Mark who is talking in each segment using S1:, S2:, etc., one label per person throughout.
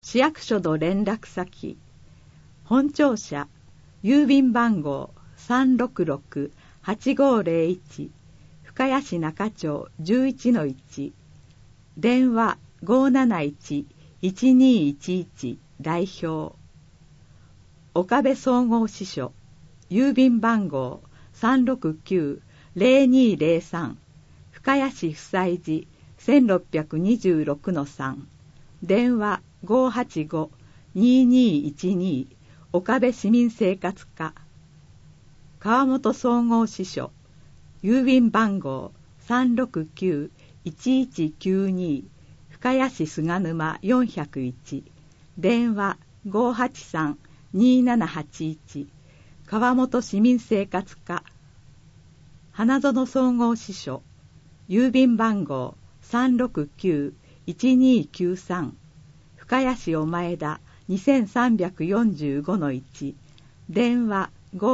S1: 市役所の連絡先、本庁舎、郵便番号 366-8501 深谷市中町 11-1、 電話 571-1211 代表、岡部総合支所、郵便番号 369-0203 深谷市夫妻寺 1626-3、 電話 585-2212 岡部市民生活課、川本総合支所、郵便番号 369-1192 深谷市菅沼401、電話 583-2781 川本市民生活課、花園総合支所、郵便番号 369-1293 深谷市お前田 2345-1、電話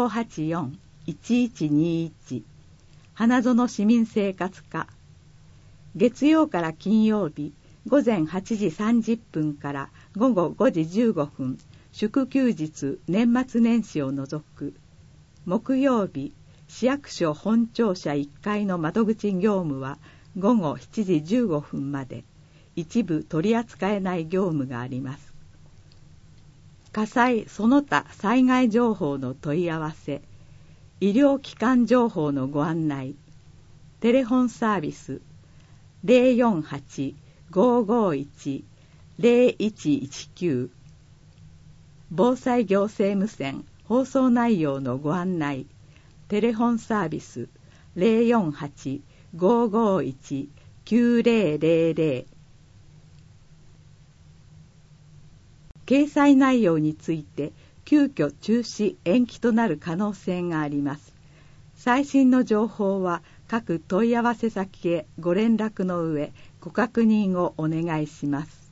S1: 584-1121 花園市民生活課、月曜から金曜日午前8時30分から午後5時15分、祝休日年末年始を除く。木曜日、市役所本庁舎1階の窓口業務は午後7時15分まで、一部取り扱えない業務があります。火災その他災害情報の問い合わせ、医療機関情報のご案内、テレフォンサービス 048-551-0119、防災行政無線放送内容のご案内、テレフォンサービス 048-551-9000、掲載内容について急遽中止延期となる可能性があります。最新の情報は各問い合わせ先へご連絡の上ご確認をお願いします。